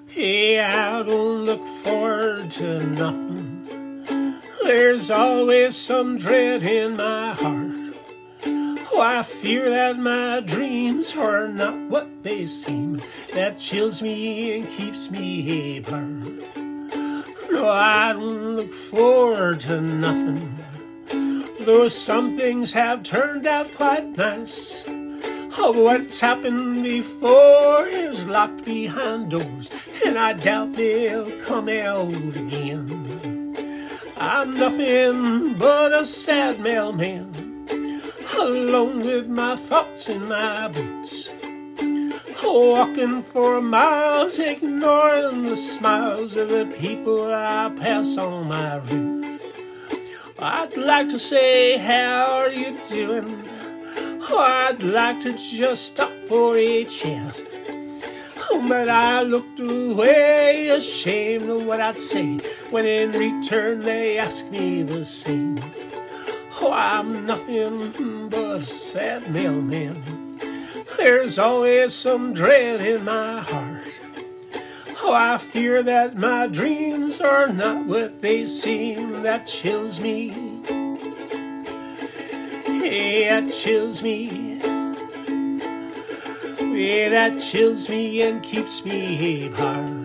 Hey, I don't look forward to nothing. There's always some dread in my heart. Oh, I fear that my dreams are not what they seem. That chills me and keeps me apart. No, I don't look forward to nothing, though some things have turned out quite nice. Oh, what's happened before is locked behind doors, and I doubt they'll come out again. I'm nothing but a sad mailman, alone with my thoughts in my boots, walking for miles, ignoring the smiles of the people I pass on my route. I'd like to say, how are you doing? Oh, I'd like to just stop for a chat. Oh, but I looked away, ashamed of what I'd say, when in return they asked me the same. Oh, I'm nothing but a sad mailman. There's always some dread in my heart. Oh, I fear that my dreams are not what they seem. That chills me. Hey, that chills me. Hey, that chills me and keeps me apart.